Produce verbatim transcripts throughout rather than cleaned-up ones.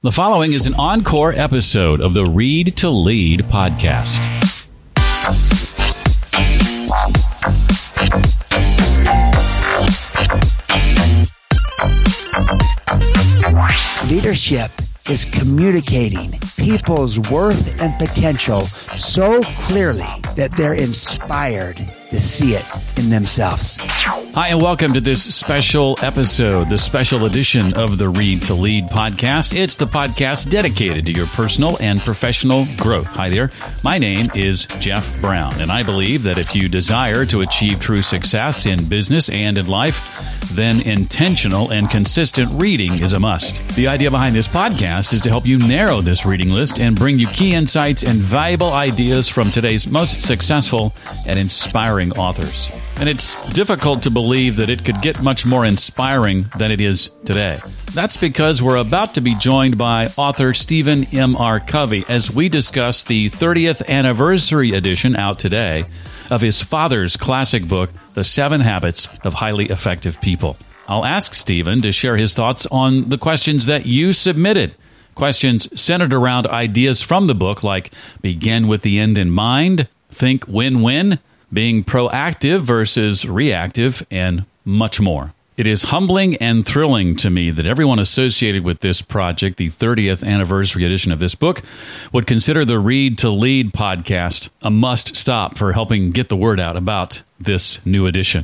The following is an encore episode of the Read to Lead podcast. Leadership is communicating people's worth and potential so clearly that they're inspired to see it in themselves. Hi, and welcome to this special episode, the special edition of the Read to Lead podcast. It's the podcast dedicated to your personal and professional growth. Hi there. My name is Jeff Brown, and I believe that if you desire to achieve true success in business and in life, then intentional and consistent reading is a must. The idea behind this podcast is to help you narrow this reading list and bring you key insights and valuable ideas from today's most successful and inspiring authors. And it's difficult to believe that it could get much more inspiring than it is today. That's because we're about to be joined by author Stephen M R Covey as we discuss the thirtieth anniversary edition out today of his father's classic book, The Seven Habits of Highly Effective People. I'll ask Stephen to share his thoughts on the questions that you submitted. Questions centered around ideas from the book like begin with the end in mind, think win-win, being proactive versus reactive, and much more. It is humbling and thrilling to me that everyone associated with this project, the thirtieth anniversary edition of this book, would consider the Read to Lead podcast a must-stop for helping get the word out about this new edition.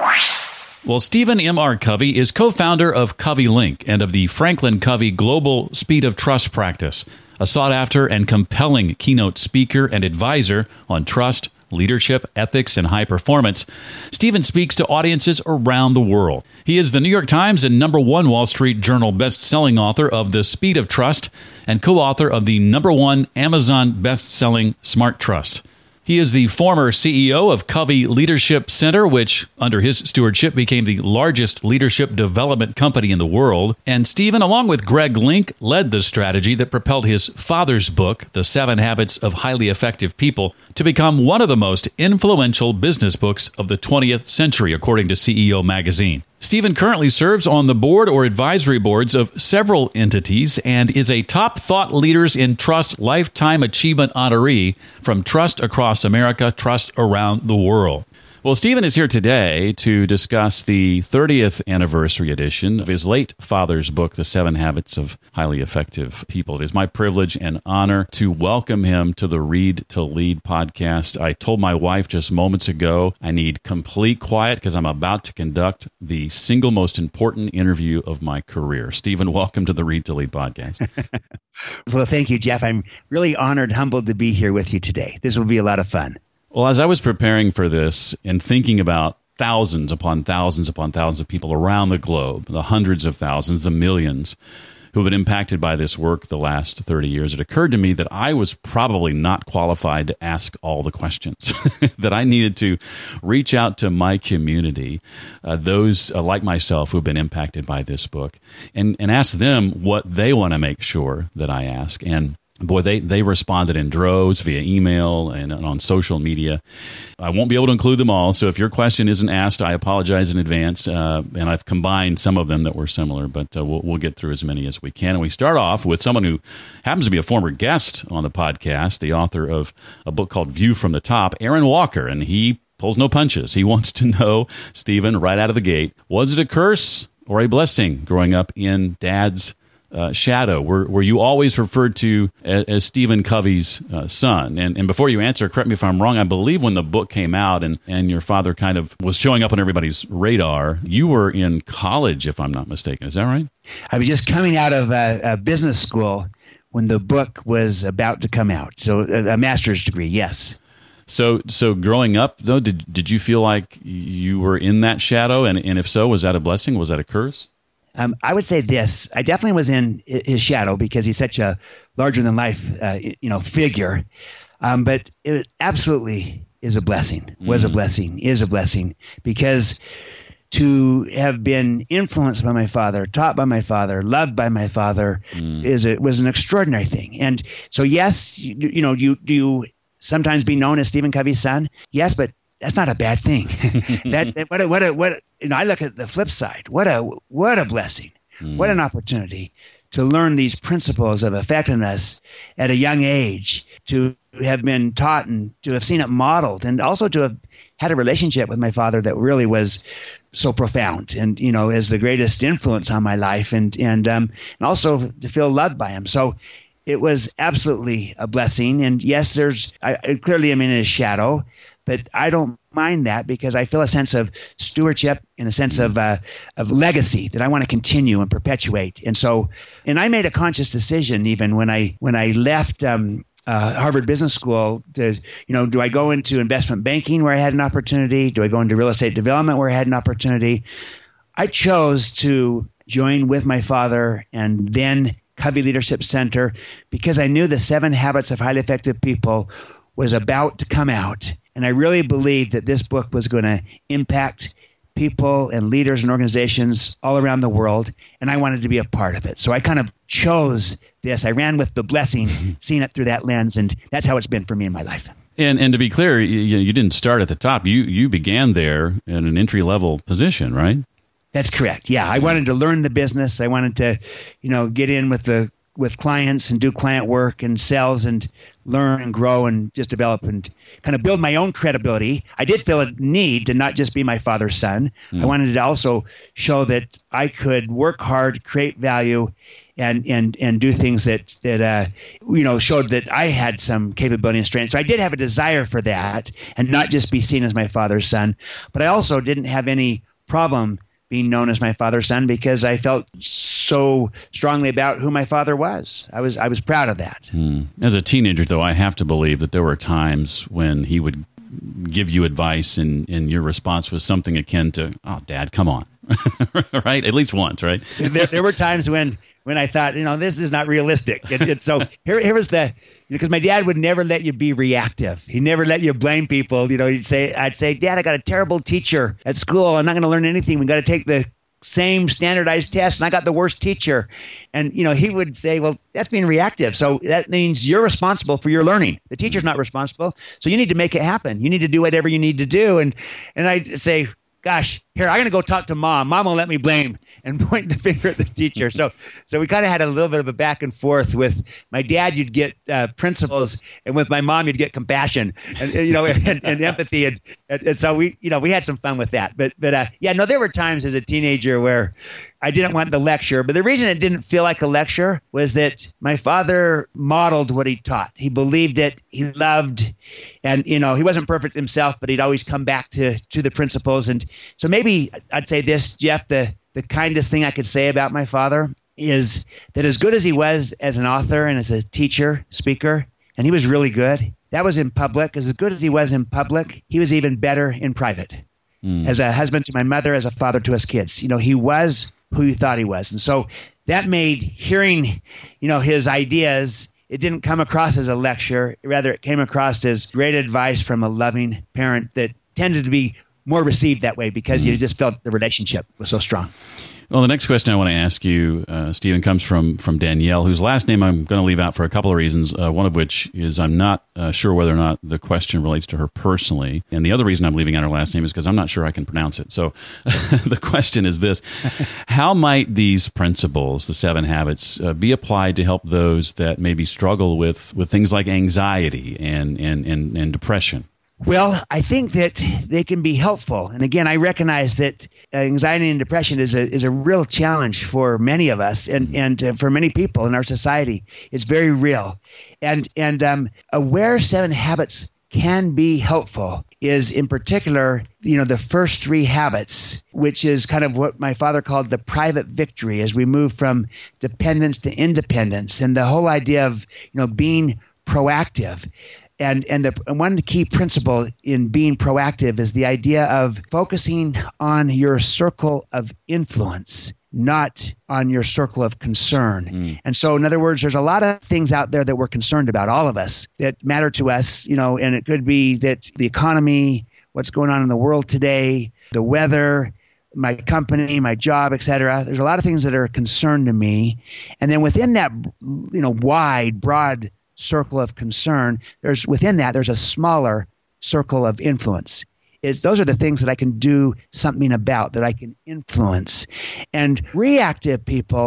Well, Stephen M R Covey is co-founder of Covey Link and of the Franklin Covey Global Speed of Trust practice, a sought-after and compelling keynote speaker and advisor on trust, leadership, ethics, and high performance. Stephen speaks to audiences around the world. He is the New York Times and number one Wall Street Journal best-selling author of The Speed of Trust and co-author of the number one Amazon best-selling Smart Trust. He is the former C E O of Covey Leadership Center, which, under his stewardship, became the largest leadership development company in the world. And Stephen, along with Greg Link, led the strategy that propelled his father's book, The Seven Habits of Highly Effective People, to become one of the most influential business books of the twentieth century, according to C E O Magazine. Stephen currently serves on the board or advisory boards of several entities and is a top thought leaders in trust lifetime achievement honoree from Trust Across America, Trust Around the World. Well, Stephen is here today to discuss the thirtieth anniversary edition of his late father's book, The Seven Habits of Highly Effective People. It is my privilege and honor to welcome him to the Read to Lead podcast. I told my wife just moments ago I need complete quiet because I'm about to conduct the single most important interview of my career. Stephen, welcome to the Read to Lead podcast. Well, thank you, Jeff. I'm really honored, humbled to be here with you today. This will be a lot of fun. Well, as I was preparing for this and thinking about thousands upon thousands upon thousands of people around the globe, the hundreds of thousands, the millions who have been impacted by this work the last thirty years, it occurred to me that I was probably not qualified to ask all the questions, that I needed to reach out to my community, uh, those uh, like myself who have been impacted by this book, and, and ask them what they want to make sure that I ask. And boy, they, they responded in droves via email and on social media. I won't be able to include them all, so if your question isn't asked, I apologize in advance. Uh, and I've combined some of them that were similar, but uh, we'll, we'll get through as many as we can. And we start off with someone who happens to be a former guest on the podcast, the author of a book called View from the Top, Aaron Walker, and he pulls no punches. He wants to know, Stephen, right out of the gate, was it a curse or a blessing growing up in Dad's Uh, shadow? Were, were you always referred to as, as Stephen Covey's uh, son? And, and before you answer, correct me if I'm wrong, I believe when the book came out and, and your father kind of was showing up on everybody's radar, you were in college, if I'm not mistaken. Is that right? I was just coming out of a, a business school when the book was about to come out. So a, a master's degree, yes. So so growing up, though, did, did you feel like you were in that shadow? And, and if so, was that a blessing? Was that a curse? Um, I would say this. I definitely was in his shadow because he's such a larger-than-life, uh, you know, figure. Um, but it absolutely is a blessing, was mm. a blessing, is a blessing, because to have been influenced by my father, taught by my father, loved by my father mm. is a, was an extraordinary thing. And so, yes, you, you know, you do you sometimes be known as Stephen Covey's son? Yes, but that's not a bad thing. that, that what a, what a, what a, you know, I look at the flip side. What a what a blessing. Mm. What an opportunity to learn these principles of effectiveness at a young age, to have been taught and to have seen it modeled, and also to have had a relationship with my father that really was so profound and, you know, is the greatest influence on my life, and, and, um, and also to feel loved by him. So it was absolutely a blessing. And yes, there's, I, I clearly am in his shadow, but I don't mind that because I feel a sense of stewardship and a sense of uh, of legacy that I want to continue and perpetuate. And so, and I made a conscious decision even when I when I left um, uh, Harvard Business School to, you know, do I go into investment banking where I had an opportunity? Do I go into real estate development where I had an opportunity? I chose to join with my father and then Covey Leadership Center because I knew the Seven Habits of Highly Effective People was about to come out. And I really believed that this book was going to impact people and leaders and organizations all around the world, and I wanted to be a part of it. So I kind of chose this. I ran with the blessing, seeing it through that lens, and that's how it's been for me in my life. And and to be clear, you, you didn't start at the top. You you began there in an entry-level position, right? That's correct. Yeah, I wanted to learn the business. I wanted to, you know, get in with the with clients and do client work and sales and learn and grow and just develop and kind of build my own credibility. I did feel a need to not just be my father's son. Mm. I wanted to also show that I could work hard, create value, and and and do things that that uh, you know showed that I had some capability and strength. So I did have a desire for that and not just be seen as my father's son. But I also didn't have any problem being known as my father's son because I felt so strongly about who my father was. I was I was proud of that. Hmm. As a teenager, though, I have to believe that there were times when he would give you advice and, and your response was something akin to, "Oh, Dad, come on." Right? At least once, right? there, there were times when when I thought, you know, this is not realistic. And, and so here, here was the, because my dad would never let you be reactive. He never let you blame people. You know, he'd say, I'd say, Dad, I got a terrible teacher at school. I'm not going to learn anything. We got to take the same standardized test, and I got the worst teacher. And, you know, he would say, well, that's being reactive. So that means you're responsible for your learning. The teacher's not responsible. So you need to make it happen. You need to do whatever you need to do. And, and I'd say, gosh, here, I'm going to go talk to mom. Mom won't let me blame and point the finger at the teacher. So so we kind of had a little bit of a back and forth. With my dad, you'd get uh, principles, and with my mom, you'd get compassion and, you know, and, and empathy. And, and so we, you know, we had some fun with that. But, but uh, yeah, no, there were times as a teenager where I didn't want the lecture. But the reason it didn't feel like a lecture was that my father modeled what he taught. He believed it. He loved, and, you know, he wasn't perfect himself, but he'd always come back to, to the principles. And so maybe I'd say this, Jeff, the, the kindest thing I could say about my father is that as good as he was as an author and as a teacher, speaker, and he was really good, that was in public. As good as he was in public, he was even better in private. Mm. As a husband to my mother, as a father to his kids. You know, he was who you thought he was. And so that made hearing, you know, his ideas, it didn't come across as a lecture. Rather, it came across as great advice from a loving parent that tended to be more received that way because mm-hmm. you just felt the relationship was so strong. Well, the next question I want to ask you, uh, Stephen, comes from from Danielle, whose last name I'm going to leave out for a couple of reasons. Uh, one of which is I'm not uh, sure whether or not the question relates to her personally. And the other reason I'm leaving out her last name is because I'm not sure I can pronounce it. So the question is this: how might these principles, the seven habits, uh, be applied to help those that maybe struggle with, with things like anxiety and, and, and, and depression? Well, I think that they can be helpful. And again, I recognize that anxiety and depression is a is a real challenge for many of us and, and uh, for many people in our society. It's very real. And, and um, aware seven habits can be helpful is in particular, you know, the first three habits, which is kind of what my father called the private victory as we move from dependence to independence, and the whole idea of, you know, being proactive. And and the and one key principle in being proactive is the idea of focusing on your circle of influence, not on your circle of concern. Mm. And so, in other words, there's a lot of things out there that we're concerned about, all of us, that matter to us, you know, and it could be that the economy, what's going on in the world today, the weather, my company, my job, et cetera. There's a lot of things that are a concern to me. And then within that, you know, wide, broad circle of concern, there's within that there's a smaller circle of influence. It's those are the things that I can do something about, that I can influence. And reactive people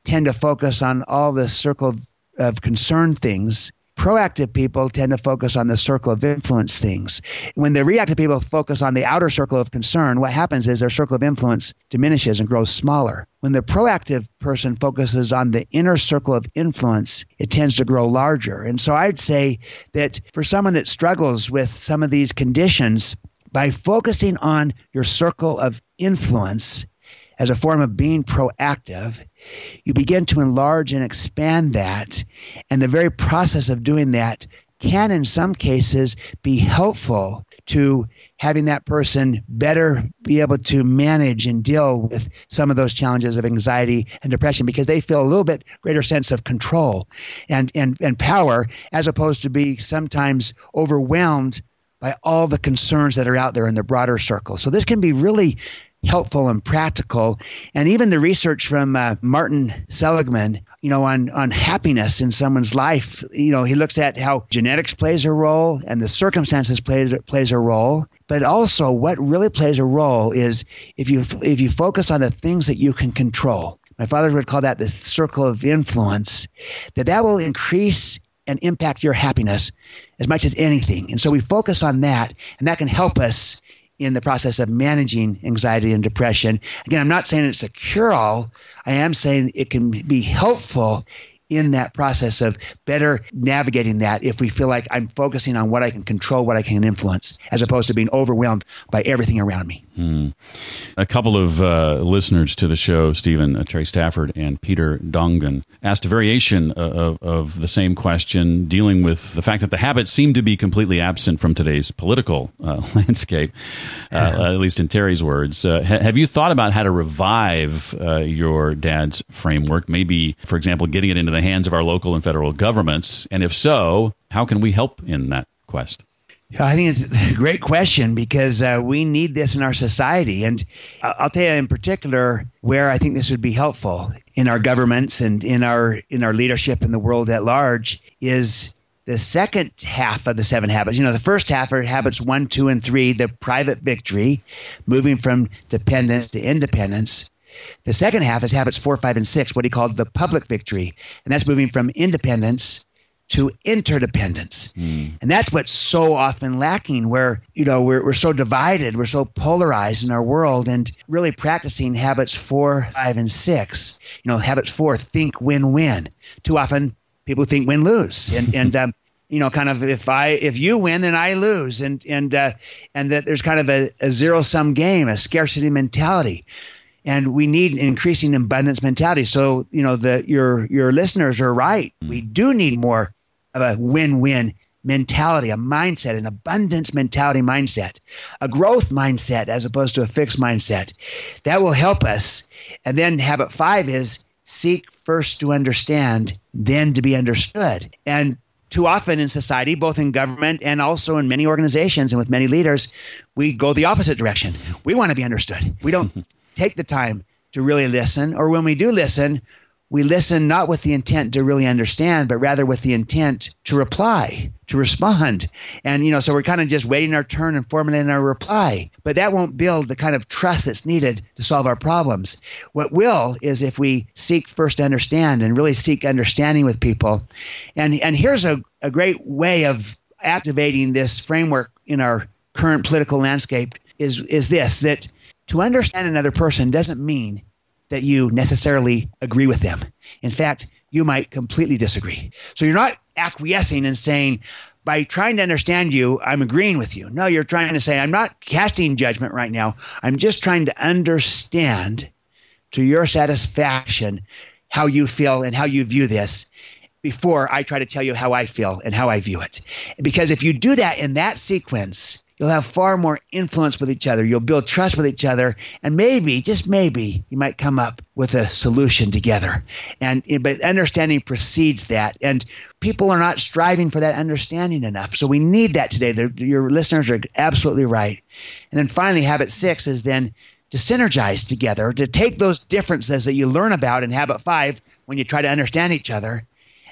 tend to focus on all the circle of, of concern things. Proactive people tend to focus on the circle of influence things. When the reactive people focus on the outer circle of concern, what happens is their circle of influence diminishes and grows smaller. When the proactive person focuses on the inner circle of influence, it tends to grow larger. And so I'd say that for someone that struggles with some of these conditions, by focusing on your circle of influence as a form of being proactive, you begin to enlarge and expand that. And the very process of doing that can, in some cases, be helpful to having that person better be able to manage and deal with some of those challenges of anxiety and depression, because they feel a little bit greater sense of control and, and, and power, as opposed to be sometimes overwhelmed by all the concerns that are out there in the broader circle. So this can be really helpful and practical. And even the research from uh, Martin Seligman, you know, on, on happiness in someone's life, you know, he looks at how genetics plays a role and the circumstances plays plays a role. But also what really plays a role is if you if you focus on the things that you can control. My father would call that the circle of influence, that that will increase and impact your happiness as much as anything. And so we focus on that, and that can help us in the process of managing anxiety and depression. Again, I'm not saying it's a cure-all. I am saying it can be helpful in that process of better navigating that if we feel like I'm focusing on what I can control, what I can influence, as opposed to being overwhelmed by everything around me. Hmm. A couple of uh, listeners to the show, Stephen, uh, Trey Stafford and Peter Dongan, asked a variation of, of the same question, dealing with the fact that the habits seem to be completely absent from today's political uh, landscape, uh, at least in Terry's words. Uh, ha- have you thought about how to revive uh, your dad's framework, maybe, for example, getting it into the hands of our local and federal governments? And if so, how can we help in that quest? I think it's a great question, because uh, we need this in our society. And I'll tell you in particular where I think this would be helpful in our governments and in our in our leadership in the world at large is the second half of the seven habits. You know, the first half are habits one, two, and three, the private victory, moving from dependence to independence. The second half is habits four, five, and six, what he called the public victory. And that's moving from independence to interdependence. Mm. And that's what's so often lacking, where, you know, we're, we're so divided, we're so polarized in our world, and really practicing habits four, five, and six. You know, habits four, think, win, win. Too often people think win, lose. And, and, um, you know, kind of if I, if you win, then I lose. And, and, uh, and that there's kind of a, a zero sum game, a scarcity mentality. And we need an increasing abundance mentality. So, you know, the your your listeners are right. We do need more of a win-win mentality, a mindset, an abundance mentality mindset, a growth mindset as opposed to a fixed mindset. That will help us. And then habit five is seek first to understand, then to be understood. And too often in society, both in government and also in many organizations and with many leaders, we go the opposite direction. We want to be understood. We don't take the time to really listen, or when we do listen, we listen not with the intent to really understand, but rather with the intent to reply, to respond. And, you know, so we're kind of just waiting our turn and formulating our reply. But that won't build the kind of trust that's needed to solve our problems. What will is if we seek first to understand and really seek understanding with people. And and here's a, a great way of activating this framework in our current political landscape is is this, that to understand another person doesn't mean that you necessarily agree with them. In fact, you might completely disagree. So you're not acquiescing and saying, by trying to understand you, I'm agreeing with you. No, you're trying to say, I'm not casting judgment right now. I'm just trying to understand to your satisfaction how you feel and how you view this before I try to tell you how I feel and how I view it. Because if you do that in that sequence, you'll have far more influence with each other. You'll build trust with each other. And maybe, just maybe, you might come up with a solution together. And but understanding precedes that. And people are not striving for that understanding enough. So we need that today. The, your listeners are absolutely right. And then finally, habit six is then to synergize together, to take those differences that you learn about in habit five when you try to understand each other,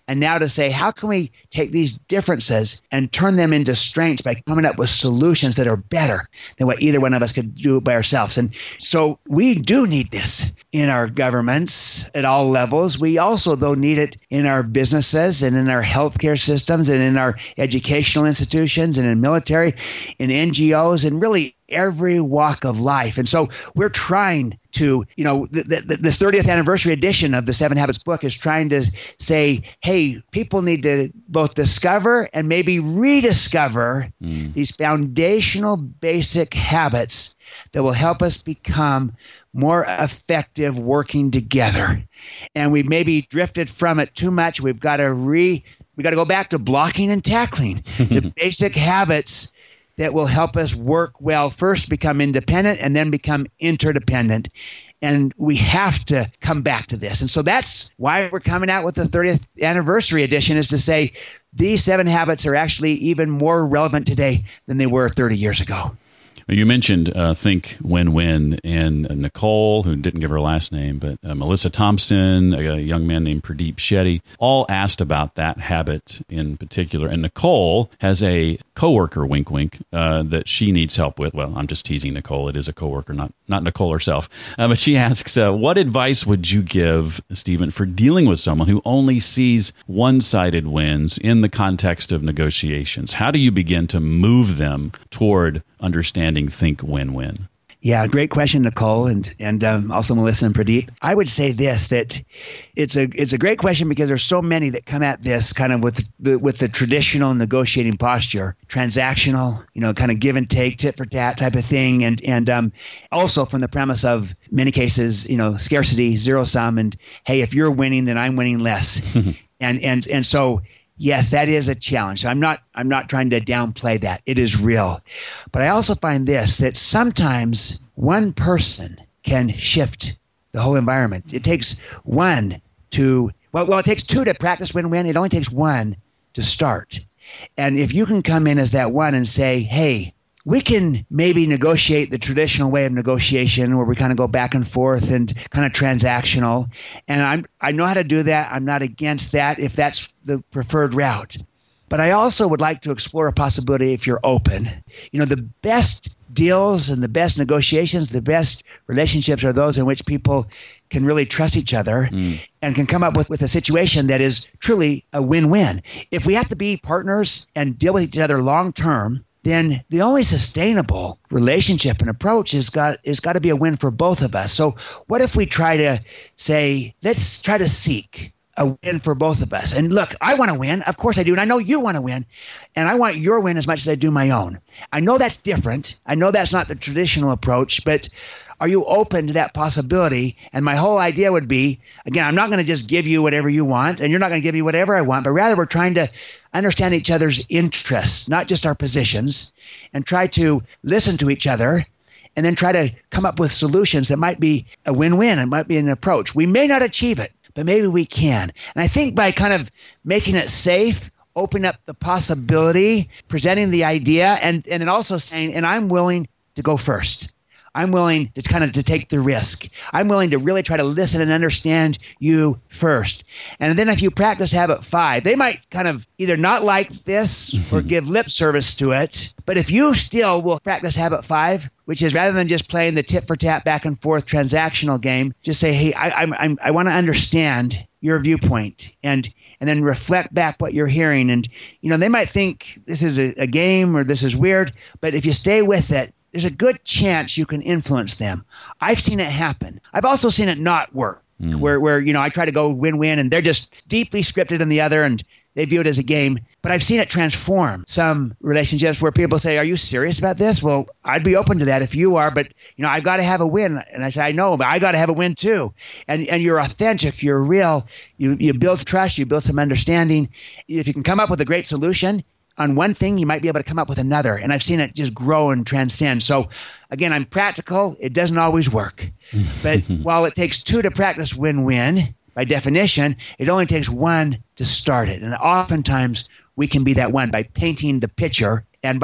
And now to say, how can we take these differences and turn them into strengths by coming up with solutions that are better than what either one of us could do by ourselves? And so we do need this in our governments at all levels. We also, though, need it in our businesses and in our healthcare systems and in our educational institutions and in military, in N G Os, and really every walk of life. And so we're trying to, you know, the, the, the thirtieth anniversary edition of the Seven Habits book is trying to say, hey, people need to both discover and maybe rediscover mm. these foundational basic habits that will help us become more effective working together. And we've maybe drifted from it too much. We've got to re, we got to go back to blocking and tackling, to basic habits that will help us work well, first become independent and then become interdependent. And we have to come back to this. And so that's why we're coming out with the thirtieth anniversary edition, is to say these seven habits are actually even more relevant today than they were thirty years ago. You mentioned uh, Think Win-Win, and uh, Nicole, who didn't give her last name, but uh, Melissa Thompson, a, a young man named Pradeep Shetty, all asked about that habit in particular. And Nicole has a coworker, wink, wink, uh, that she needs help with. Well, I'm just teasing Nicole. It is a coworker, not not Nicole herself. Uh, but she asks, uh, what advice would you give, Stephen, for dealing with someone who only sees one-sided wins in the context of negotiations? How do you begin to move them toward understanding Think Win-Win? Yeah, great question, Nicole, and and um, also Melissa and Pradeep. I would say this, that it's a it's a great question because there's so many that come at this kind of with the with the traditional negotiating posture, transactional, you know, kind of give and take, tit for tat type of thing, and and um, also from the premise of many cases, you know, scarcity, zero sum, and hey, if you're winning, then I'm winning less, and and and so. Yes, that is a challenge. I'm not I'm not trying to downplay that. It is real. But I also find this, that sometimes one person can shift the whole environment. It takes one to well, well, it takes two to practice win-win. It only takes one to start. And if you can come in as that one and say, hey, we can maybe negotiate the traditional way of negotiation where we kind of go back and forth and kind of transactional. And I'm, I know how to do that. I'm not against that if that's the preferred route. But I also would like to explore a possibility if you're open. You know, the best deals and the best negotiations, the best relationships are those in which people can really trust each other mm. and can come up with, with a situation that is truly a win-win. If we have to be partners and deal with each other long-term, then the only sustainable relationship and approach is got is got to be a win for both of us. So what if we try to say, let's try to seek a win for both of us. And look, I want to win. Of course I do. And I know you want to win. And I want your win as much as I do my own. I know that's different. I know that's not the traditional approach, but are you open to that possibility? And my whole idea would be, again, I'm not going to just give you whatever you want, and you're not going to give me whatever I want, but rather we're trying to understand each other's interests, not just our positions, and try to listen to each other, and then try to come up with solutions that might be a win-win. It might be an approach. We may not achieve it, but maybe we can. And I think by kind of making it safe, opening up the possibility, presenting the idea, and, and then also saying, and I'm willing to go first. I'm willing to kind of to take the risk. I'm willing to really try to listen and understand you first. And then if you practice habit five, they might kind of either not like this or give lip service to it. But if you still will practice habit five, which is rather than just playing the tit for tat back and forth transactional game, just say, hey, I I'm, I'm, I want to understand your viewpoint, and and then reflect back what you're hearing. And, you know, they might think this is a, a game or this is weird, but if you stay with it, there's a good chance you can influence them. I've seen it happen. I've also seen it not work, mm. where, where, you know, I try to go win-win and they're just deeply scripted in the other and they view it as a game. But I've seen it transform some relationships where people say, are you serious about this? Well, I'd be open to that if you are, but, you know, I've got to have a win. And I say, I know, but I got to have a win too. And and you're authentic, you're real, you, you build trust, you build some understanding. If you can come up with a great solution on one thing, you might be able to come up with another. And I've seen it just grow and transcend. So again, I'm practical. It doesn't always work. But while it takes two to practice win-win, by definition, it only takes one to start it. And oftentimes we can be that one by painting the picture and by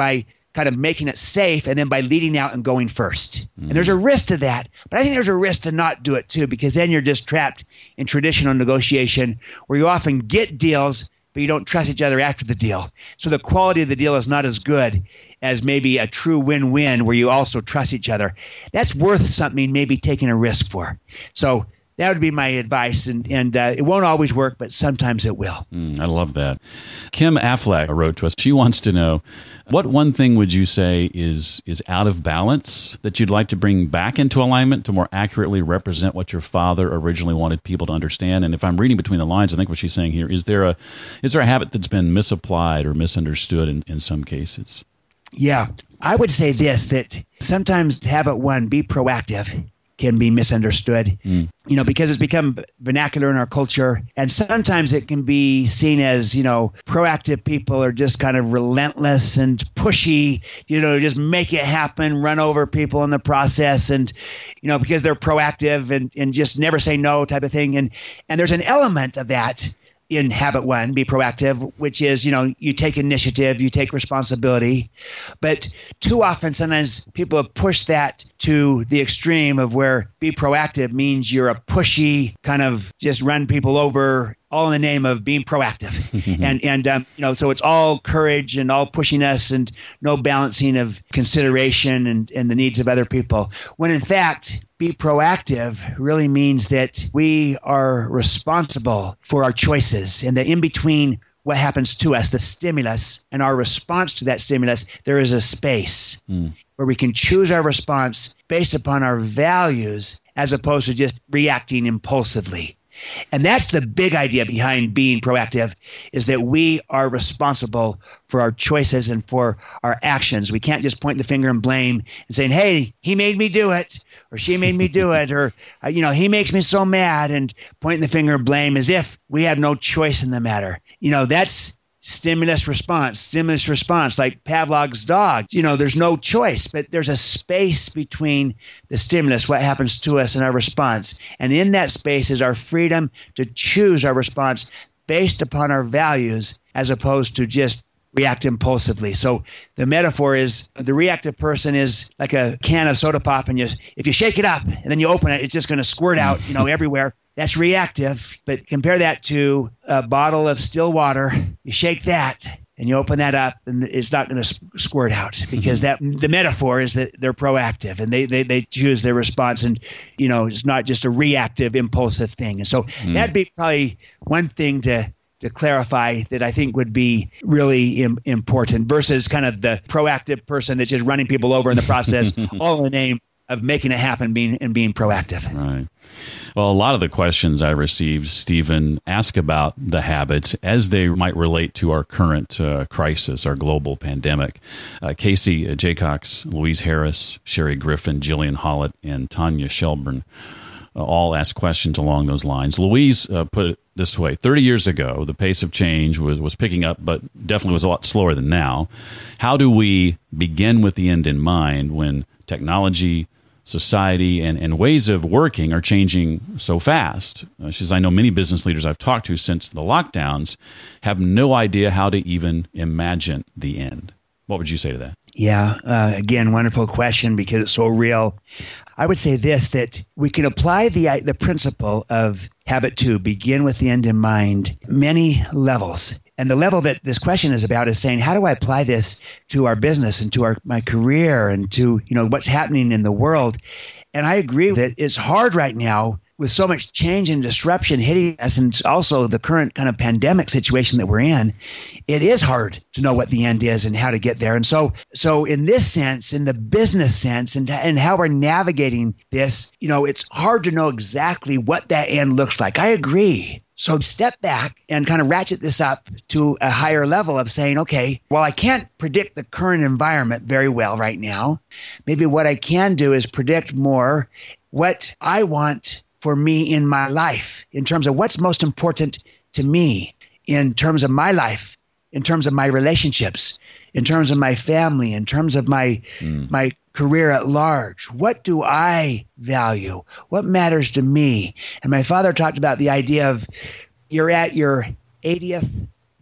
kind of making it safe and then by leading out and going first. Mm. And there's a risk to that. But I think there's a risk to not do it too, because then you're just trapped in traditional negotiation where you often get deals, but you don't trust each other after the deal. So the quality of the deal is not as good as maybe a true win-win where you also trust each other. That's worth something, maybe taking a risk for. So that would be my advice, and, and uh, it won't always work, but sometimes it will. Mm, I love that. Kim Affleck wrote to us. She wants to know, what one thing would you say is is out of balance that you'd like to bring back into alignment to more accurately represent what your father originally wanted people to understand? And if I'm reading between the lines, I think what she's saying here, is there a is there a habit that's been misapplied or misunderstood in, in some cases? Yeah, I would say this, that sometimes habit one, be proactive, can be misunderstood, mm. you know, because it's become vernacular in our culture. And sometimes it can be seen as, you know, proactive people are just kind of relentless and pushy, you know, just make it happen, run over people in the process. And, you know, because they're proactive and, and just never say no type of thing. And, and there's an element of that in habit one, be proactive, which is, you know, you take initiative, you take responsibility. But too often, sometimes people have pushed that to the extreme of where be proactive means you're a pushy kind of just run people over, all in the name of being proactive. and, and um, you know, so it's all courage and all pushing us and no balancing of consideration and, and the needs of other people. When in fact, be proactive really means that we are responsible for our choices, and that in between what happens to us, the stimulus, and our response to that stimulus, there is a space mm. where we can choose our response based upon our values as opposed to just reacting impulsively. And that's the big idea behind being proactive, is that we are responsible for our choices and for our actions. We can't just point the finger and blame and saying, hey, he made me do it, or she made me do it, or, uh, you know, he makes me so mad, and pointing the finger and blame as if we have no choice in the matter. You know, that's stimulus response, stimulus response, like Pavlov's dog. You know, there's no choice, but there's a space between the stimulus, what happens to us, and our response. And in that space is our freedom to choose our response based upon our values as opposed to just react impulsively. So the metaphor is the reactive person is like a can of soda pop, and you, if you shake it up and then you open it, it's just going to squirt out, you know, everywhere. That's reactive. But compare that to a bottle of still water. You shake that and you open that up, and it's not going to squirt out, because that the metaphor is that they're proactive and they, they, they choose their response, and, you know, it's not just a reactive, impulsive thing. And so mm. that'd be probably one thing to to clarify that I think would be really Im- important versus kind of the proactive person that's just running people over in the process, all in the name of making it happen being, and being proactive. Right. Well, a lot of the questions I received, Stephen, ask about the habits as they might relate to our current uh, crisis, our global pandemic. Uh, Casey uh, Jaycox, Louise Harris, Sherry Griffin, Jillian Hollett, and Tanya Shelburne uh, all ask questions along those lines. Louise uh, put it this way: thirty years ago, the pace of change was, was picking up, but definitely was a lot slower than now. How do we begin with the end in mind when technology, society, and, and ways of working are changing so fast? Uh, she says, I know many business leaders I've talked to since the lockdowns have no idea how to even imagine the end. What would you say to that? Yeah, uh, again, wonderful question, because it's so real. I would say this, that we can apply the the principle of habit two, begin with the end in mind, many levels. And the level that this question is about is saying, how do I apply this to our business and to our my career and to, you know, what's happening in the world? And I agree that it's hard right now with so much change and disruption hitting us, and also the current kind of pandemic situation that we're in. It is hard to know what the end is and how to get there. And so, so in this sense, in the business sense, and and how we're navigating this, you know, it's hard to know exactly what that end looks like. I agree. So step back and kind of ratchet this up to a higher level of saying, okay, well, I can't predict the current environment very well right now. Maybe what I can do is predict more what I want for me in my life, in terms of what's most important to me, in terms of my life, in terms of my relationships, in terms of my family, in terms of my mm. my career at large. What do I value? What matters to me? And my father talked about the idea of you're at your eightieth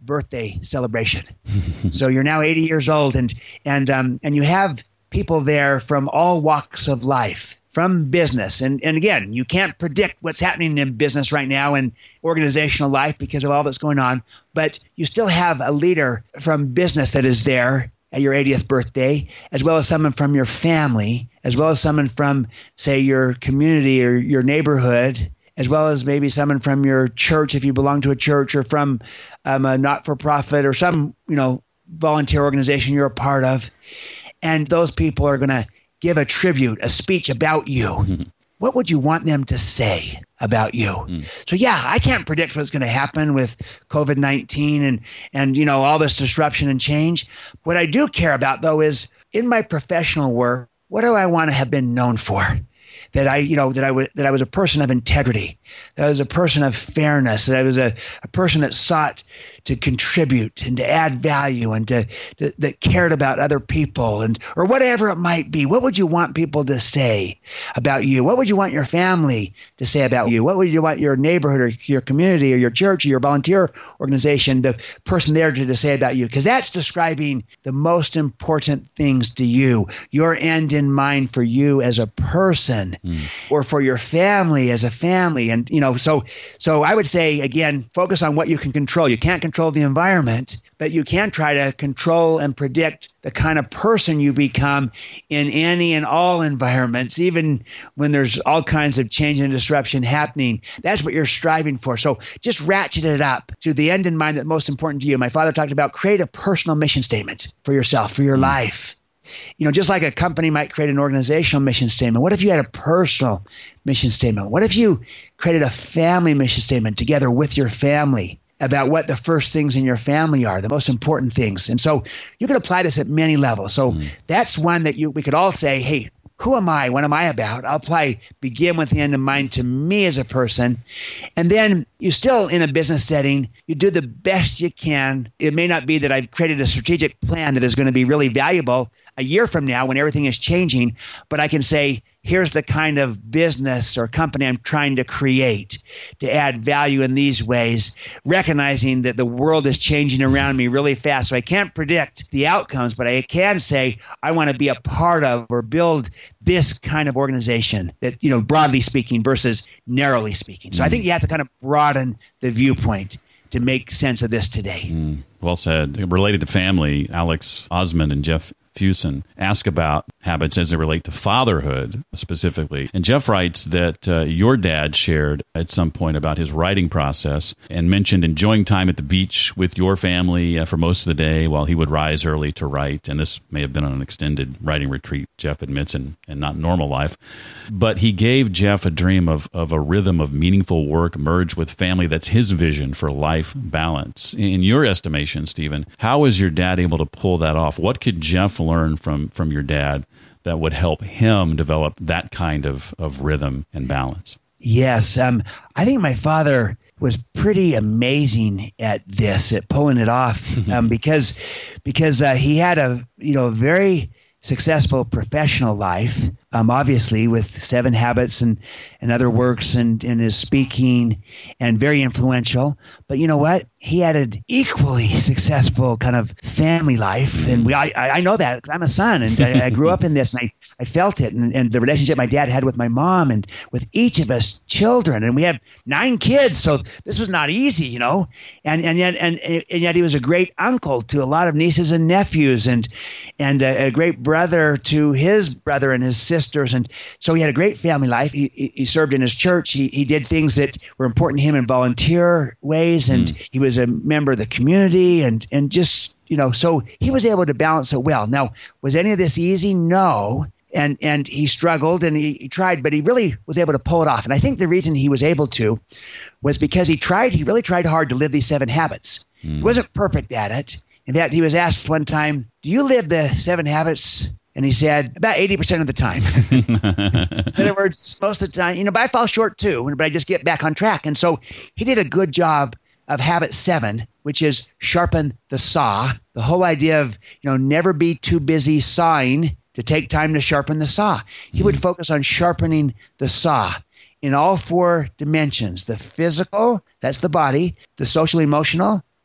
birthday celebration. So you're now eighty years old, and and um, and you have people there from all walks of life, from business. And, and again, you can't predict what's happening in business right now and organizational life because of all that's going on, but you still have a leader from business that is there at your eightieth birthday, as well as someone from your family, as well as someone from, say, your community or your neighborhood, as well as maybe someone from your church if you belong to a church, or from um, a not-for-profit or some, you know, volunteer organization you're a part of. And those people are going to give a tribute, a speech about you. Mm-hmm. What would you want them to say about you? Mm. So, yeah, I can't predict what's going to happen with COVID nineteen and, and, you know, all this disruption and change. What I do care about, though, is in my professional work, what do I want to have been known for? That I, you know, that I w- that I was a person of integrity, that I was a person of fairness, that I was a, a person that sought to contribute and to add value and to, to that cared about other people, and or whatever it might be. What would you want people to say about you? What would you want your family to say about you? What would you want your neighborhood or your community or your church or your volunteer organization, the person there to, to say about you? Because that's describing the most important things to you, your end in mind for you as a person. Mm. Or for your family as a family. And, you know, so so I would say, again, focus on what you can control. You can't control the environment, but you can try to control and predict the kind of person you become in any and all environments, even when there's all kinds of change and disruption happening. That's what you're striving for. So just ratchet it up to the end in mind that's most important to you. My father talked about create a personal mission statement for yourself, for your mm. life. You know, just like a company might create an organizational mission statement, what if you had a personal mission statement? What if you created a family mission statement together with your family about what the first things in your family are, the most important things? And so you can apply this at many levels. So mm. that's one that you we could all say, hey, who am I? What am I about? I'll apply begin with the end in mind to me as a person. And then you still, in a business setting, you do the best you can. It may not be that I've created a strategic plan that is going to be really valuable a year from now when everything is changing, but I can say, here's the kind of business or company I'm trying to create to add value in these ways, recognizing that the world is changing around me really fast. So I can't predict the outcomes, but I can say I want to be a part of or build this kind of organization that, you know, broadly speaking versus narrowly speaking. So mm. I think you have to kind of broaden the viewpoint to make sense of this today. Mm. Well said. Related to family, Alex Osmond and Jeff Fusen ask about habits as they relate to fatherhood specifically. And Jeff writes that uh, your dad shared at some point about his writing process and mentioned enjoying time at the beach with your family uh, for most of the day while he would rise early to write. And this may have been on an extended writing retreat, Jeff admits, and, and not normal life. But he gave Jeff a dream of, of a rhythm of meaningful work merged with family. That's his vision for life balance. In your estimation, Stephen, how was your dad able to pull that off? What could Jeff learn from, from your dad that would help him develop that kind of, of rhythm and balance? Yes. Um, I think my father was pretty amazing at this, at pulling it off, um, because because uh, he had a you know a very successful professional life, um, obviously with Seven Habits and, and other works and, and his speaking, and very influential. But you know what? He had an equally successful kind of family life. And we, I, I know that because I'm a son and I, I grew up in this, and I, I felt it. And, and the relationship my dad had with my mom and with each of us children. And we have nine kids, so this was not easy, you know. And and yet and, and yet he was a great uncle to a lot of nieces and nephews, and and a, a great brother to his brother and his sisters. And so he had a great family life. He, he, he served in his church. He, he did things that were important to him in volunteer ways. And mm. he was a member of the community, and, and just, you know, so he was able to balance it well. Now, was any of this easy? No. And and he struggled and he, he tried, but he really was able to pull it off. And I think the reason he was able to was because he tried, he really tried hard to live these seven habits. Mm. He wasn't perfect at it. In fact, he was asked one time, do you live the seven habits? And he said, about eighty percent of the time. In other words, most of the time, you know, but I fall short too, but I just get back on track. And so he did a good job of habit seven, which is sharpen the saw. The whole idea of, you know, never be too busy sawing to take time to sharpen the saw. He mm-hmm. would focus on sharpening the saw in all four dimensions: the physical, that's the body; the social emotional,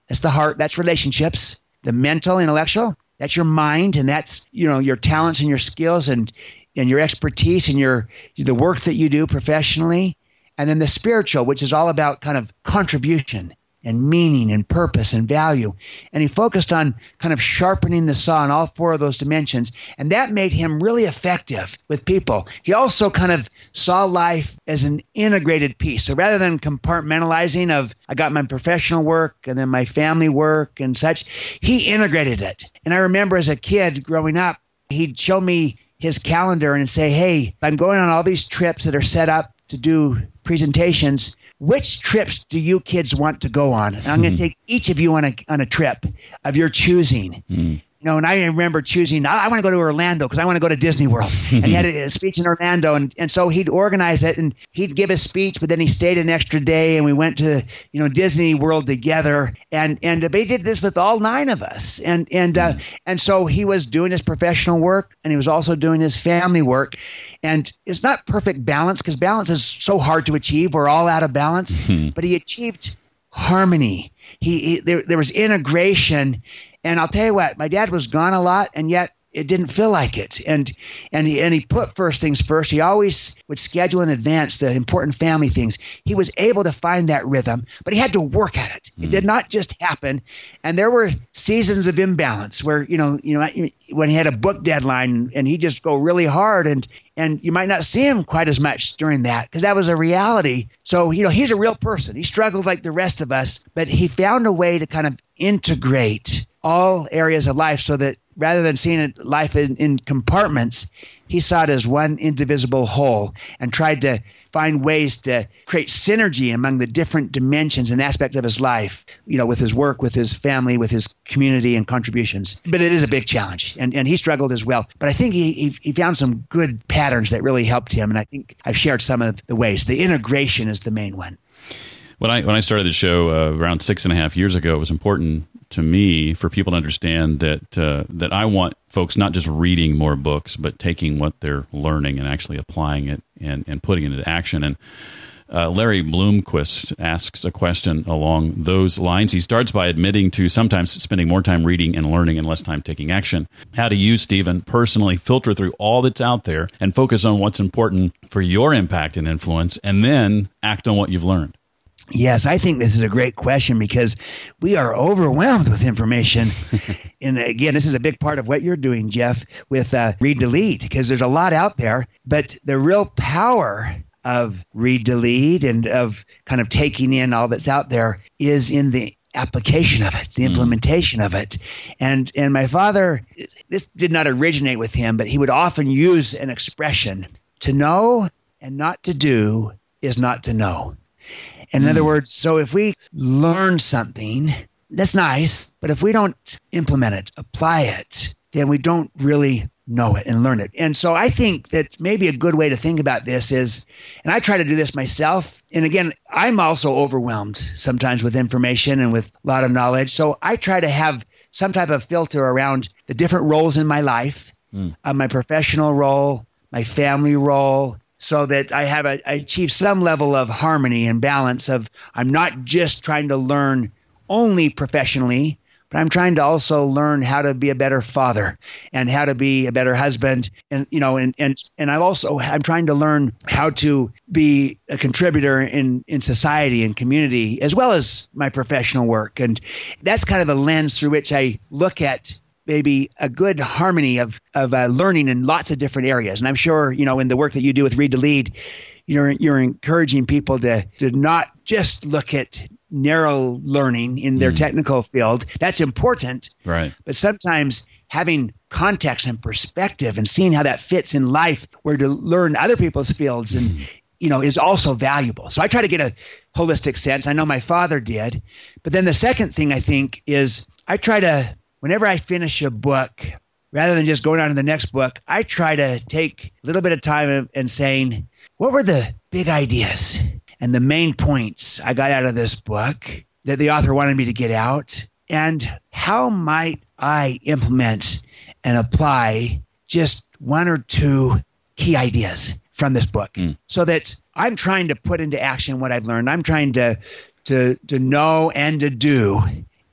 that's the heart, that's relationships. The mental, intellectual, that's your mind, and that's, you know, your talents and your skills and and your expertise and your the work that you do professionally. And then the spiritual, which is all about kind of contribution and meaning and purpose and value. And he focused on kind of sharpening the saw in all four of those dimensions. And that made him really effective with people. He also kind of saw life as an integrated piece. So rather than compartmentalizing of, I got my professional work and then my family work and such, he integrated it. And I remember as a kid growing up, he'd show me his calendar and say, hey, I'm going on all these trips that are set up to do presentations. Which trips do you kids want to go on? And I'm going to take each of you on a on a trip of your choosing. Mm. You know, and I remember choosing, I, I want to go to Orlando because I want to go to Disney World. And he had a, a speech in Orlando. And, and so he'd organize it and he'd give a speech, but then he stayed an extra day and we went to, you know, Disney World together. And and they did this with all nine of us. And and uh, and so he was doing his professional work and he was also doing his family work. And it's not perfect balance because balance is so hard to achieve. We're all out of balance. Mm-hmm. But he achieved harmony. He, he there, there was integration. And I'll tell you what, my dad was gone a lot, and yet it didn't feel like it. And and he, and he put first things first. He always would schedule in advance the important family things. He was able to find that rhythm, but he had to work at it. Mm. It did not just happen. And there were seasons of imbalance where, you know, you know, when he had a book deadline and he'd just go really hard, and and you might not see him quite as much during that because that was a reality. So, you know, he's a real person. He struggled like the rest of us, but he found a way to kind of integrate all areas of life so that rather than seeing it, life in, in compartments, he saw it as one indivisible whole and tried to find ways to create synergy among the different dimensions and aspects of his life, you know, with his work, with his family, with his community and contributions. But it is a big challenge, and, and he struggled as well. But I think he, he he found some good patterns that really helped him, and I think I've shared some of the ways. The integration is the main one. When I when I started the show uh, around six and a half years ago, it was important to me for people to understand that uh, that I want folks not just reading more books, but taking what they're learning and actually applying it and, and putting it into action. And uh, Larry Bloomquist asks a question along those lines. He starts by admitting to sometimes spending more time reading and learning and less time taking action. How do you, Stephen, personally filter through all that's out there and focus on what's important for your impact and influence, and then act on what you've learned? Yes, I think this is a great question because we are overwhelmed with information. And again, this is a big part of what you're doing, Jeff, with uh, Read to Lead, because there's a lot out there. But the real power of Read to Lead and of kind of taking in all that's out there is in the application of it, the implementation mm. of it. And and my father, this did not originate with him, but he would often use an expression, to know and not to do is not to know. In mm. other words, so if we learn something, that's nice, but if we don't implement it, apply it, then we don't really know it and learn it. And so I think that maybe a good way to think about this is, and I try to do this myself, and again, I'm also overwhelmed sometimes with information and with a lot of knowledge. So I try to have some type of filter around the different roles in my life, mm. uh, my professional role, my family role, so that I have a, I achieve some level of harmony and balance of I'm not just trying to learn only professionally, but I'm trying to also learn how to be a better father and how to be a better husband. And, you know, and, and, and I also, I'm trying to learn how to be a contributor in, in society and community, as well as my professional work. And that's kind of a lens through which I look at maybe a good harmony of, of uh, learning in lots of different areas. And I'm sure, you know, in the work that you do with Read to Lead, you're, you're encouraging people to, to not just look at narrow learning in their mm. technical field. That's important. Right. But sometimes having context and perspective and seeing how that fits in life, where to learn other people's fields and, mm. you know, is also valuable. So I try to get a holistic sense. I know my father did. But then the second thing I think is I try to, whenever I finish a book, rather than just going on to the next book, I try to take a little bit of time and saying, what were the big ideas and the main points I got out of this book that the author wanted me to get out? And how might I implement and apply just one or two key ideas from this book mm. so that I'm trying to put into action what I've learned. I'm trying to to to know and to do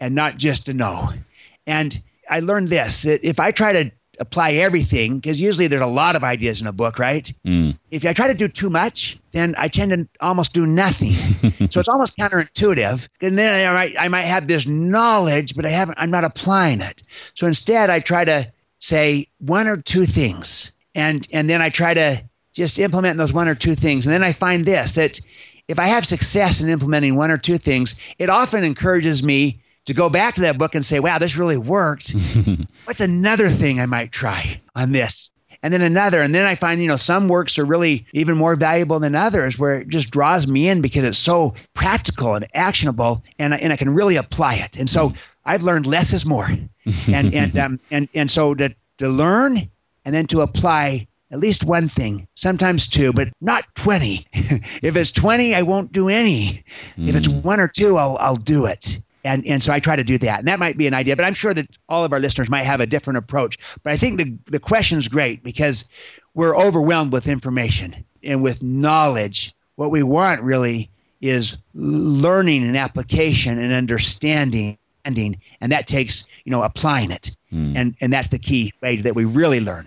and not just to know. And I learned this, that if I try to apply everything, because usually there's a lot of ideas in a book, right? Mm. If I try to do too much, then I tend to almost do nothing. So it's almost counterintuitive. And then I might, I might have this knowledge, but I haven't, I'm not applying it. So instead I try to say one or two things. And, and then I try to just implement those one or two things. And then I find this, that if I have success in implementing one or two things, it often encourages me to go back to that book and say, wow, this really worked. What's another thing I might try on this? And then another. And then I find, you know, some works are really even more valuable than others, where it just draws me in because it's so practical and actionable, and, and I can really apply it. And so I've learned less is more. And and um, and, and so to, to learn and then to apply at least one thing, sometimes two, but not twenty. If it's twenty, I won't do any. Mm. If it's one or two, I'll I'll do it. And and so I try to do that. And that might be an idea, but I'm sure that all of our listeners might have a different approach. But I think the, the question is great because we're overwhelmed with information and with knowledge. What we want really is learning and application and understanding, and that takes, you know, applying it. Mm. And, and that's the key way that we really learn.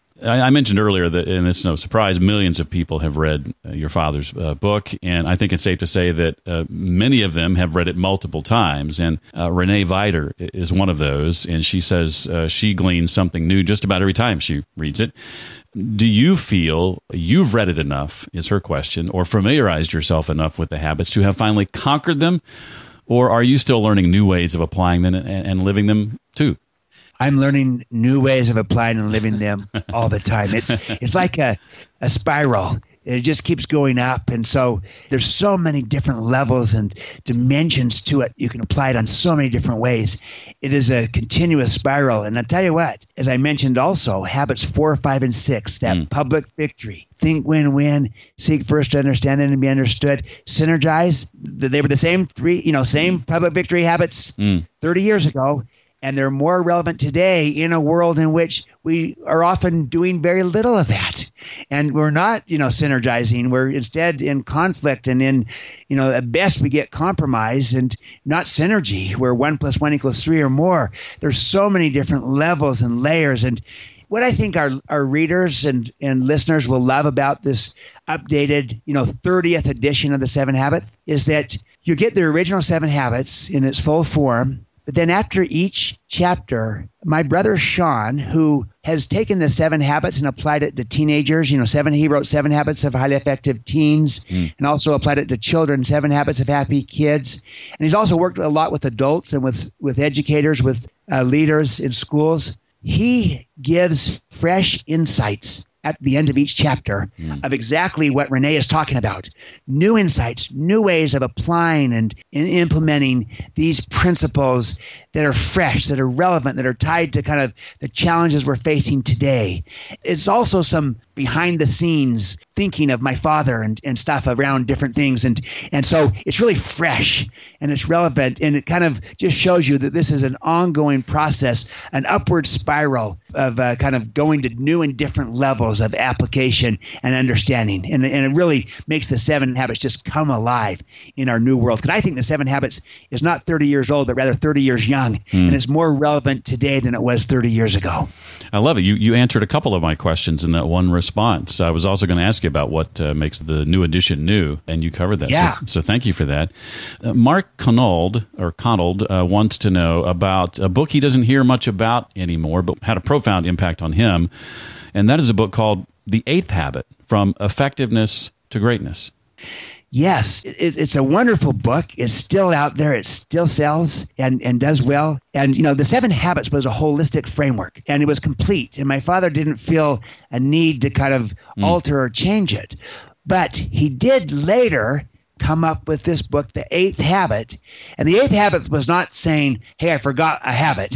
I mentioned earlier that, and it's no surprise, millions of people have read uh, your father's uh, book, and I think it's safe to say that uh, many of them have read it multiple times. And uh, Renee Vider is one of those, and she says uh, she gleans something new just about every time she reads it. Do you feel you've read it enough, is her question, or familiarized yourself enough with the habits to have finally conquered them, or are you still learning new ways of applying them and, and living them too? I'm learning new ways of applying and living them all the time. It's it's like a, a spiral. It just keeps going up. And so there's so many different levels and dimensions to it. You can apply it on so many different ways. It is a continuous spiral. And I'll tell you what, as I mentioned also, habits four, five, and six, that mm. public victory, think, win, win, seek first to understand and be understood, synergize. They were the same three, you know, same public victory habits mm. thirty years ago. And they're more relevant today in a world in which we are often doing very little of that. And we're not, you know, synergizing. We're instead in conflict, and in, you know, at best we get compromise and not synergy, where one plus one equals three or more. There's so many different levels and layers. And what I think our, our readers and, and listeners will love about this updated, you know, thirtieth edition of the Seven Habits is that you get the original Seven Habits in its full form. But then after each chapter, my brother Sean, who has taken the Seven Habits and applied it to teenagers, you know, seven, he wrote Seven Habits of Highly Effective Teens mm. and also applied it to children, Seven Habits of Happy Kids. And he's also worked a lot with adults and with, with educators, with uh, leaders in schools. He gives fresh insights at the end of each chapter mm. of exactly what Renee is talking about. New insights, new ways of applying and in implementing these principles that are fresh, that are relevant, that are tied to kind of the challenges we're facing today. It's also some behind the scenes thinking of my father and, and stuff around different things. And, and so it's really fresh and it's relevant, and it kind of just shows you that this is an ongoing process, an upward spiral of uh, kind of going to new and different levels of application and understanding. And, and it really makes the Seven Habits just come alive in our new world. Because I think the Seven Habits is not thirty years old, but rather thirty years young. Mm. And it's more relevant today than it was thirty years ago. I love it. You you answered a couple of my questions in that one response. I was also going to ask you about what uh, makes the new edition new, and you covered that. Yeah. So, so thank you for that. Uh, Mark Connold, or Connold, uh, wants to know about a book he doesn't hear much about anymore, but had a profound impact on him. And that is a book called The Eighth Habit, From Effectiveness to Greatness. Yes, it, it's a wonderful book. It's still out there. It still sells and, and does well. And, you know, the Seven Habits was a holistic framework, and it was complete. And my father didn't feel a need to kind of mm. alter or change it. But he did later come up with this book, The Eighth Habit. And the Eighth Habit was not saying, hey, I forgot a habit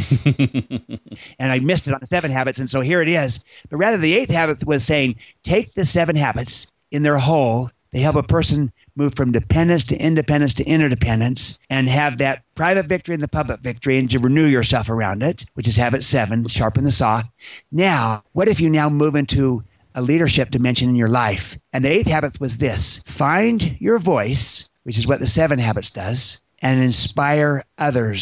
and I missed it on the Seven Habits, and so here it is. But rather, the Eighth Habit was saying, take the Seven Habits in their whole. They help a person move from dependence to independence to interdependence, and have that private victory and the public victory, and to renew yourself around it, which is habit seven, sharpen the saw. Now, what if you now move into a leadership dimension in your life? And the eighth habit was this: find your voice, which is what the Seven Habits does, and inspire others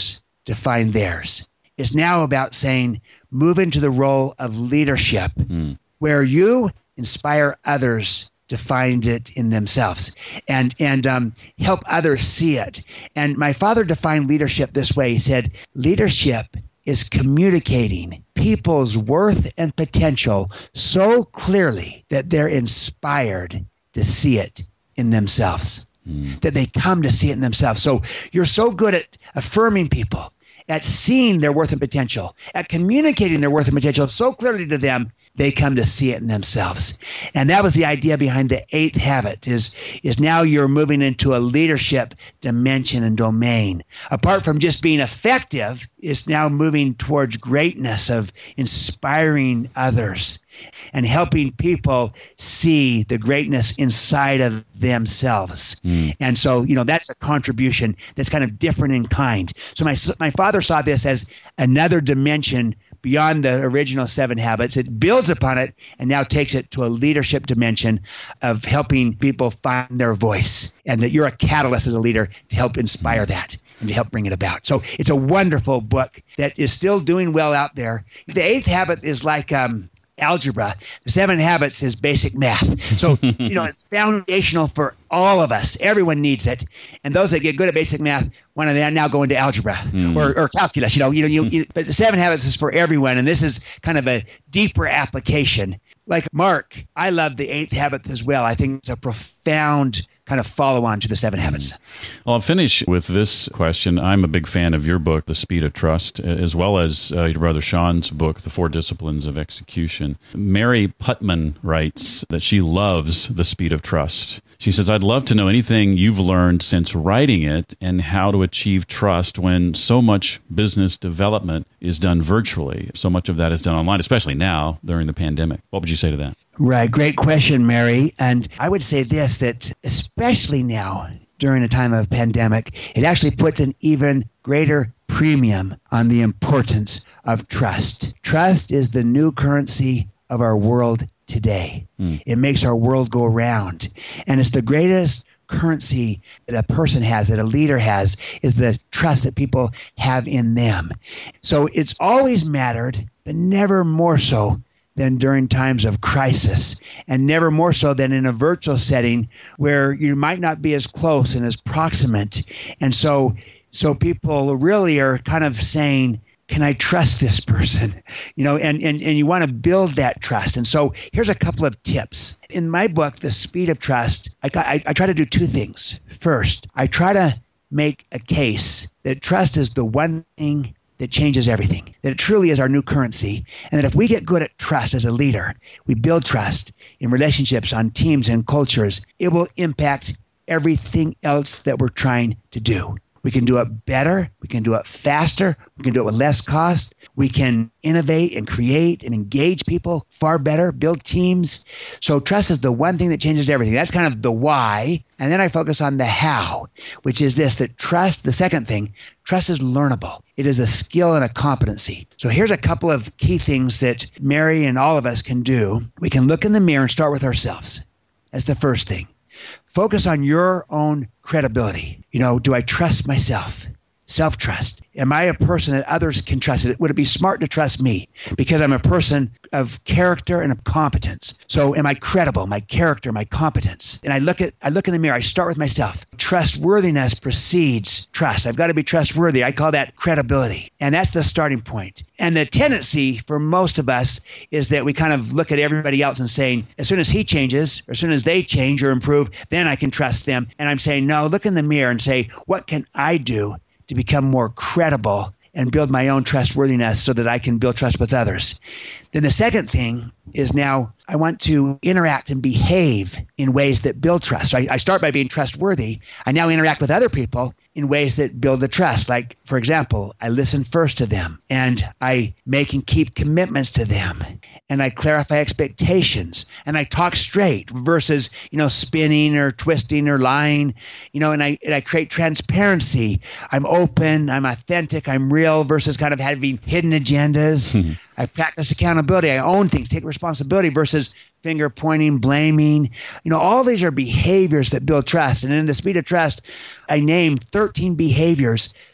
define theirs. It's now about saying, move into the role of leadership mm. where you inspire others to find it in themselves and and um, help others see it. And my father defined leadership this way. He said, leadership is communicating people's worth and potential so clearly that they're inspired to see it in themselves, mm. that they come to see it in themselves. So you're so good at affirming people, at seeing their worth and potential, at communicating their worth and potential so clearly to them, they come to see it in themselves. And that was the idea behind the eighth habit is, is now you're moving into a leadership dimension and domain. Apart from just being effective, it's now moving towards greatness of inspiring others and helping people see the greatness inside of themselves. Mm. And so, you know, that's a contribution that's kind of different in kind. So my my father saw this as another dimension beyond the original seven habits. It builds upon it and now takes it to a leadership dimension of helping people find their voice, and that you're a catalyst as a leader to help inspire that and to help bring it about. So it's a wonderful book that is still doing well out there. The eighth habit is like um, algebra. The seven habits is basic math. So, you know, it's foundational for all of us. Everyone needs it. And those that get good at basic math want to now go into algebra mm. or, or calculus. You know, you know, you, you, but the seven habits is for everyone. And this is kind of a deeper application. Like Mark, I love the eighth habit as well. I think it's a profound kind of follow on to the seven habits. Well, I'll finish with this question. I'm a big fan of your book, The Speed of Trust, as well as uh, your brother Sean's book, The Four Disciplines of Execution. Mary Putman writes that she loves The Speed of Trust. She says, I'd love to know anything you've learned since writing it and how to achieve trust when so much business development is done virtually. So much of that is done online, especially now during the pandemic. What would you say to that? Right. Great question, Mary. And I would say this, that especially now during a time of pandemic, it actually puts an even greater premium on the importance of trust. Trust is the new currency of our world today. Mm. It makes our world go round. And it's the greatest currency that a person has, that a leader has, is the trust that people have in them. So it's always mattered, but never more so than during times of crisis, and never more so than in a virtual setting where you might not be as close and as proximate. And so so people really are kind of saying, can I trust this person? You know, and, and, and you want to build that trust. And so here's a couple of tips. In my book, The Speed of Trust, I, I, I try to do two things. First, I try to make a case that trust is the one thing that changes everything, that it truly is our new currency, and that if we get good at trust as a leader, we build trust in relationships, on teams and cultures, it will impact everything else that we're trying to do. We can do it better. We can do it faster. We can do it with less cost. We can innovate and create and engage people far better, build teams. So trust is the one thing that changes everything. That's kind of the why. And then I focus on the how, which is this, that trust, the second thing, trust is learnable. It is a skill and a competency. So here's a couple of key things that Mary and all of us can do. We can look in the mirror and start with ourselves. That's the first thing. Focus on your own credibility. You know, do I trust myself? Self-trust. Am I a person that others can trust? Would it be smart to trust me because I'm a person of character and of competence? So am I credible? My character, my competence. And I look at, I look in the mirror. I start with myself. Trustworthiness precedes trust. I've got to be trustworthy. I call that credibility. And that's the starting point. And the tendency for most of us is that we kind of look at everybody else and saying, as soon as he changes, or as soon as they change or improve, then I can trust them. And I'm saying, no, look in the mirror and say, what can I do to become more credible and build my own trustworthiness so that I can build trust with others? Then the second thing is now I want to interact and behave in ways that build trust. So I, I start by being trustworthy. I now interact with other people in ways that build the trust. Like, for example, I listen first to them, and I make and keep commitments to them, and I clarify expectations, and I talk straight versus, you know, spinning or twisting or lying, you know, and I, and I create transparency. I'm open, I'm authentic, I'm real versus kind of having hidden agendas. Mm-hmm. I practice accountability. I own things, take responsibility versus finger pointing, blaming. You know, all these are behaviors that build trust. And in The Speed of Trust, I named thirteen behaviors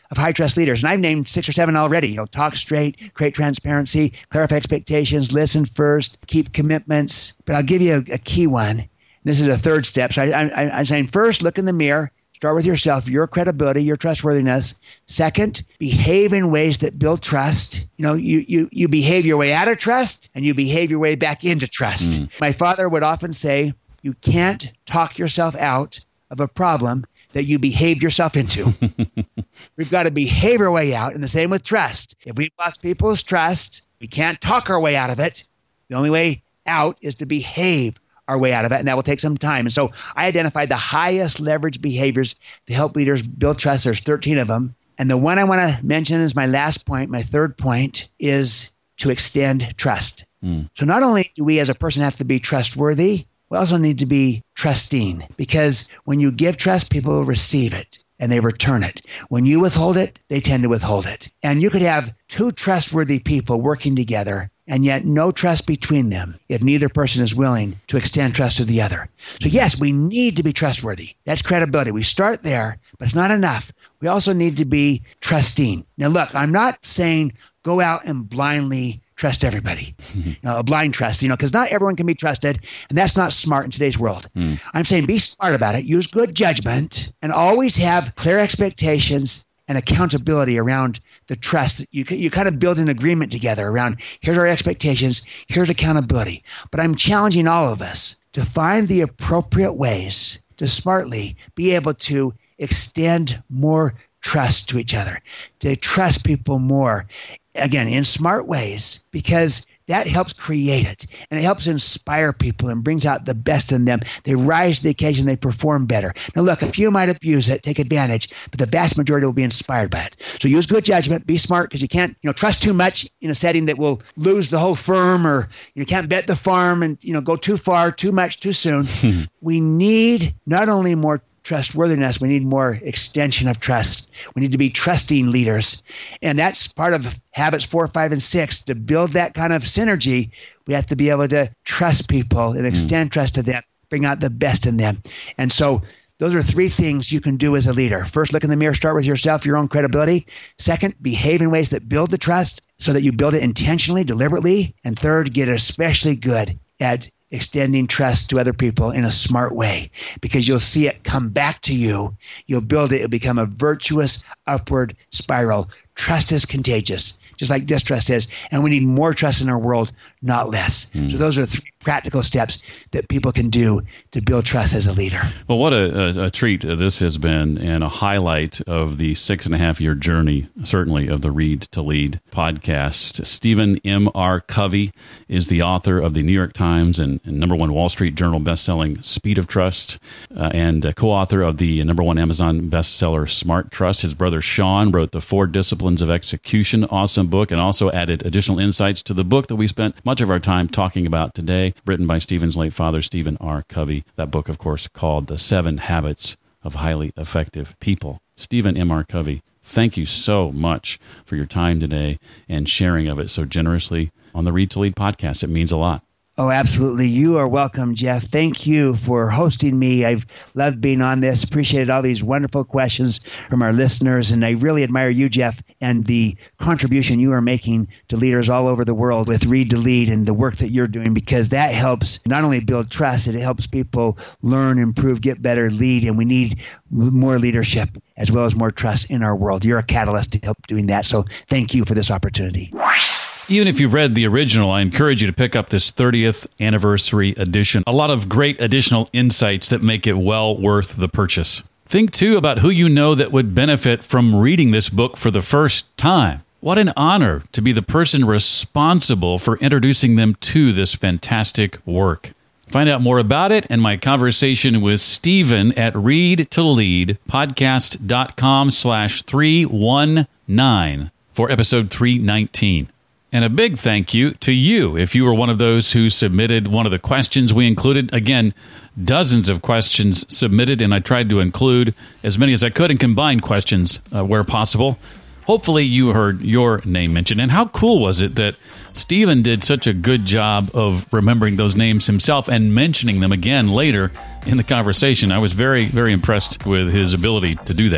of high trust leaders. And I've named six or seven already. You know, talk straight, create transparency, clarify expectations, listen first, keep commitments. But I'll give you a, a key one. This is a third step. So I, I, I'm saying first, look in the mirror. Start with yourself, your credibility, your trustworthiness. Second, behave in ways that build trust. You know, you you you behave your way out of trust and you behave your way back into trust. Mm. My father would often say, you can't talk yourself out of a problem that you behaved yourself into. We've got to behave our way out, and the same with trust. If we've lost people's trust, we can't talk our way out of it. The only way out is to behave our way out of it, and that will take some time. And so I identified the highest leverage behaviors to help leaders build trust. There's thirteen of them. And the one I want to mention is my last point, my third point, is to extend trust. Mm. So not only do we as a person have to be trustworthy, we also need to be trusting, because when you give trust, people will receive it and they return it. When you withhold it, they tend to withhold it. And you could have two trustworthy people working together and yet no trust between them if neither person is willing to extend trust to the other. So yes, we need to be trustworthy. That's credibility. We start there, but it's not enough. We also need to be trusting. Now look, I'm not saying go out and blindly trust everybody, you know, a blind trust, you know, because not everyone can be trusted, and that's not smart in today's world. Mm. I'm saying be smart about it, use good judgment, and always have clear expectations and accountability around the trust. You you kind of build an agreement together around, here's our expectations, here's accountability. But I'm challenging all of us to find the appropriate ways to smartly be able to extend more trust to each other, to trust people more, again, in smart ways, because that helps create it, and it helps inspire people and brings out the best in them. They rise to the occasion, they perform better. Now look, a few might abuse it, take advantage, but the vast majority will be inspired by it. So use good judgment, be smart, because you can't, you know, trust too much in a setting that will lose the whole firm, or you can't bet the farm and, you know, go too far, too much, too soon. We need not only more trustworthiness, we need more extension of trust. We need to be trusting leaders. And that's part of habits four, five, and six. To build that kind of synergy, we have to be able to trust people and extend mm. trust to them, bring out the best in them. And so those are three things you can do as a leader. First, look in the mirror, start with yourself, your own credibility. Second, behave in ways that build the trust so that you build it intentionally, deliberately. And third, get especially good at extending trust to other people in a smart way, because you'll see it come back to you. You'll build it. It'll become a virtuous upward spiral. Trust is contagious, just like distrust is. And we need more trust in our world, not less. Mm. So those are three practical steps that people can do to build trust as a leader. Well, what a, a, a treat this has been, and a highlight of the six and a half year journey, certainly, of the Read to Lead podcast. Stephen M R. Covey is the author of the New York Times and, and number one Wall Street Journal bestselling Speed of Trust, uh, and uh, co-author of the number one Amazon bestseller Smart Trust. His brother Sean wrote The Four Disciplines of Execution, awesome book, and also added additional insights to the book that we spent much of our time talking about today, written by Stephen's late father, Stephen R. Covey. That book, of course, called The Seven Habits of Highly Effective People. Stephen M R. Covey, thank you so much for your time today and sharing of it so generously on the Read to Lead podcast. It means a lot. Oh, absolutely. You are welcome, Jeff. Thank you for hosting me. I've loved being on this. Appreciated all these wonderful questions from our listeners. And I really admire you, Jeff, and the contribution you are making to leaders all over the world with Read to Lead and the work that you're doing, because that helps not only build trust, it helps people learn, improve, get better, lead. And we need more leadership as well as more trust in our world. You're a catalyst to help doing that. So thank you for this opportunity. Even if you've read the original, I encourage you to pick up this thirtieth anniversary edition. A lot of great additional insights that make it well worth the purchase. Think, too, about who you know that would benefit from reading this book for the first time. What an honor to be the person responsible for introducing them to this fantastic work. Find out more about it and my conversation with Stephen at read to lead podcast dot com slash three one nine for episode three nineteen. And a big thank you to you if you were one of those who submitted one of the questions we included. Again, dozens of questions submitted, and I tried to include as many as I could and combine questions uh, where possible. Hopefully you heard your name mentioned. And how cool was it that Stephen did such a good job of remembering those names himself and mentioning them again later in the conversation. I was very, very impressed with his ability to do that.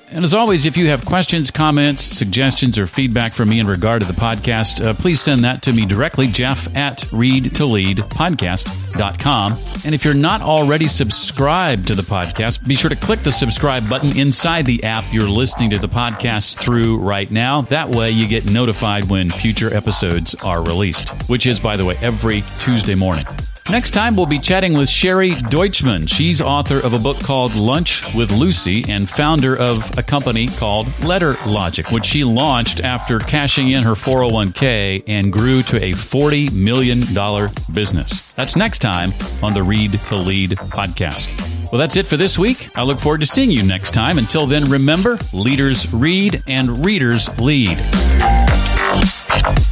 And as always, if you have questions, comments, suggestions, or feedback from me in regard to the podcast, uh, please send that to me directly, Jeff at read to lead podcast dot com. And if you're not already subscribed to the podcast, be sure to click the subscribe button inside the app you're listening to the podcast through right now. That way you get notified when future episodes are released, which is, by the way, every Tuesday morning. Next time, we'll be chatting with Sherry Deutschman. She's author of a book called Lunch with Lucy and founder of a company called Letter Logic, which she launched after cashing in her four oh one k and grew to a forty million dollars business. That's next time on the Read to Lead podcast. Well, that's it for this week. I look forward to seeing you next time. Until then, remember, leaders read and readers lead.